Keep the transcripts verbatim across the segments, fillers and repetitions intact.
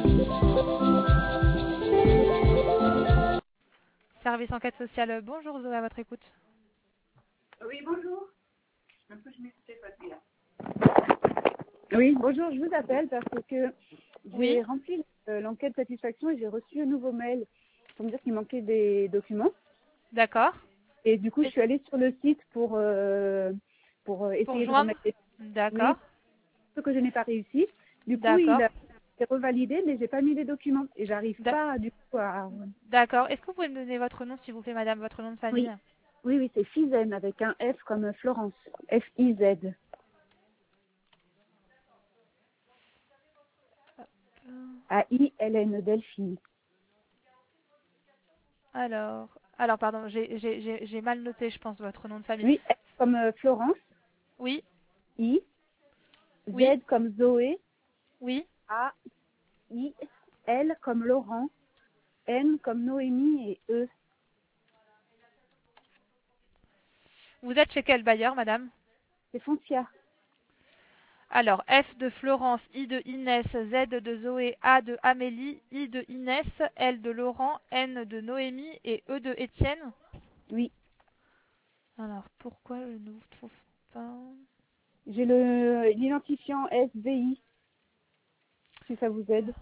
Service enquête sociale, bonjour Zoé, à votre écoute. Oui, bonjour. Un peu, je m'écoutais pas celui-là. Oui, bonjour, je vous appelle parce que Oui, j'ai rempli euh, l'enquête satisfaction et j'ai reçu un nouveau mail pour me dire qu'il manquait des documents. d'accord. Et du coup, je Et suis allée sur le site pour, euh, pour euh, pour essayer de joindre? remettre les... D'accord, Oui, ce que je n'ai pas réussi. Du coup, il d'accord, a été revalidé, mais j'ai pas mis les documents et j'arrive d'a- pas du coup à... d'accord. Est-ce que vous pouvez me donner votre nom, s'il vous plaît, madame, votre nom de Oui, famille? oui, oui, c'est Fizen avec un F comme Florence. F I Z. A I L N Delphine. Alors, alors pardon, j'ai j'ai- j'ai- j'ai mal noté, je pense, votre nom de famille. Oui, F comme euh, Florence. Oui, I. oui, Z comme Zoé. oui. A. I. L comme Laurent. N comme Noémie et E. Vous êtes chez quel bailleur, madame? C'est Foncia. Alors, F de Florence, I de Inès, Z de Zoé, A de Amélie, I de Inès, L de Laurent, N de Noémie et E de Étienne. Oui. Alors, pourquoi je ne vous trouve pas? J'ai le l'identifiant S V I, si ça vous aide.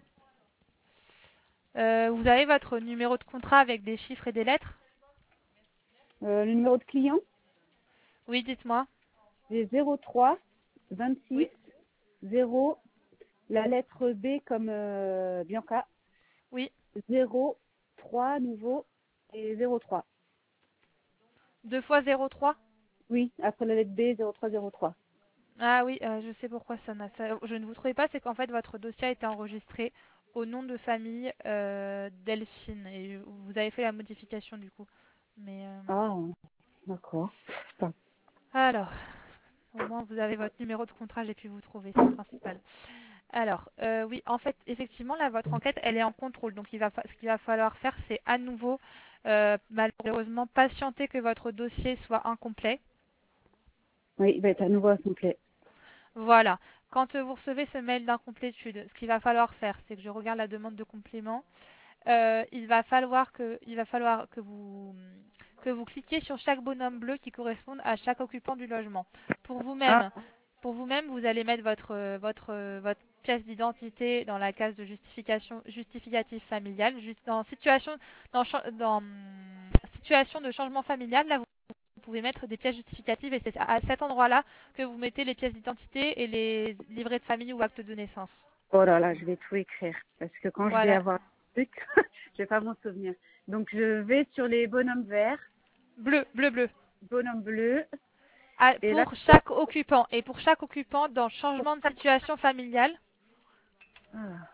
Euh, vous avez votre numéro de contrat avec des chiffres et des lettres? Euh, le numéro de client, Oui, dites-moi. j'ai zéro trois vingt-six Oui, zéro, la lettre B comme euh, Bianca, oui. zéro trois nouveau et zéro trois. Deux fois zéro trois. Oui, après la lettre B, zéro trois zéro trois. Ah oui, euh, je sais pourquoi ça n'a ça- je ne vous trouvais pas, c'est qu'en fait votre dossier a été enregistré au nom de famille euh, Delphine et vous avez fait la modification du coup. Mais euh, Ah, d'accord. Enfin, alors, au moins vous avez votre numéro de contrat, j'ai pu vous trouver, c'est le principal. Alors, euh, oui, en fait, effectivement, là, votre enquête, elle est en contrôle. Donc, il va fa- ce qu'il va falloir faire, c'est à nouveau, euh, malheureusement, patienter que votre dossier soit incomplet. oui, il va être à nouveau complet. Voilà. Quand euh, vous recevez ce mail d'incomplétude, ce qu'il va falloir faire, c'est que je regarde la demande de complément. Euh, il va falloir que, il va falloir que vous, que vous cliquiez sur chaque bonhomme bleu qui correspond à chaque occupant du logement. Pour Ah, vous-même, pour vous-même, vous allez mettre votre, euh, votre, euh, votre pièce d'identité dans la case de justification, justificatif familial. Juste dans situation, dans, cha- dans hum, situation de changement familial, là, vous vous pouvez mettre des pièces justificatives et c'est à cet endroit-là que vous mettez les pièces d'identité et les livrets de famille ou actes de naissance. oh là là, je vais tout écrire parce que quand je vais Voilà. avoir le truc, je vais pas m'en souvenir. Donc je vais sur les bonhommes verts, Bleu, bleu, bleu. bonhommes bleus, À- et là, pour chaque occupant. Et pour chaque occupant, dans changement de situation familiale, ah,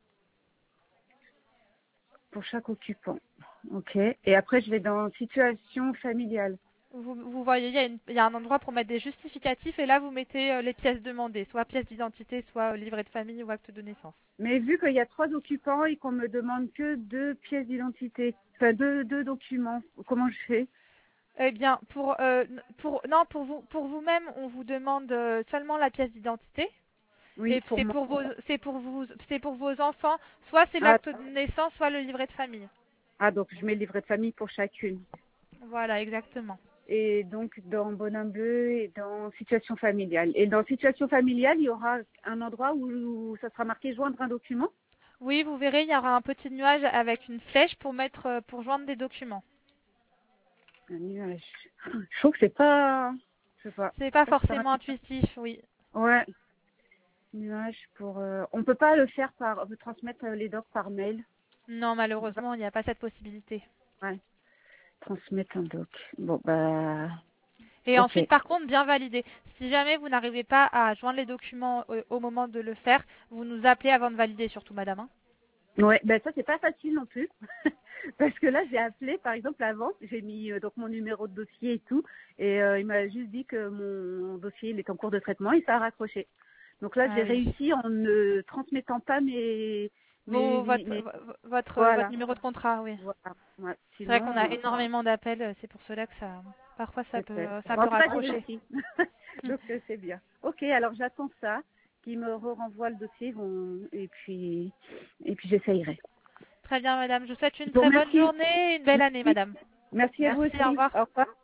pour chaque occupant. Ok. Et après, je vais dans situation familiale. vous, vous voyez, il y, a une- il y a un endroit pour mettre des justificatifs et là, vous mettez euh, les pièces demandées, soit pièce d'identité, soit euh, livret de famille ou acte de naissance. Mais vu qu'il y a trois occupants et qu'on me demande que deux pièces d'identité, enfin deux, deux documents, comment je fais? Eh bien, pour, euh, pour, non, pour vous, pour vous-même, on vous demande euh, seulement la pièce d'identité. Oui, Et pour c'est moi. pour vos, c'est pour vous, c'est pour vos enfants. Soit c'est Ah, l'acte de naissance, soit le livret de famille. ah, donc je mets le livret de famille pour chacune. Voilà, exactement. Et donc dans bonhomme bleu et dans situation familiale. Et dans situation familiale, il y aura un endroit où ça sera marqué joindre un document. Oui, vous verrez, il y aura un petit nuage avec une flèche pour mettre, euh, pour joindre des documents. Un nuage. Je trouve que c'est pas, je sais pas, C'est pas pas super forcément intuitif. intuitif, oui. Ouais, nuage pour. Euh, on peut pas le faire par, on peut transmettre euh, les docs par mail. Non, malheureusement, il n'y a pas cette possibilité. Ouais, transmettre un doc. Bon bah, Et ok. ensuite, par contre, bien valider. Si jamais vous n'arrivez pas à joindre les documents au, au moment de le faire, vous nous appelez avant de valider, surtout, madame, hein. Ouais, ben ça c'est pas facile non plus, parce que là j'ai appelé par exemple avant, j'ai mis euh, donc mon numéro de dossier et tout, et euh, il m'a juste dit que mon dossier il est en cours de traitement et ça a raccroché. Donc là j'ai Ah oui. réussi en ne transmettant pas mes mes, Vos, mes, votre, mes- votre, votre voilà, numéro de contrat, oui. voilà. Ouais. C'est vrai qu'on a Sinon euh, énormément d'appels, euh, c'est pour cela que ça, parfois ça peut, peut-être. ça Bon, en peut tout cas j'ai raccrocher. réussi, donc euh, c'est bien. Ok, alors j'attends ça, qu'il me renvoie le dossier, bon, et puis et puis j'essayerai. Très bien, madame. Je vous souhaite une Je vous très bonne remercie. journée et une belle année, Merci. madame. Merci à vous Merci, aussi. au revoir. Au revoir.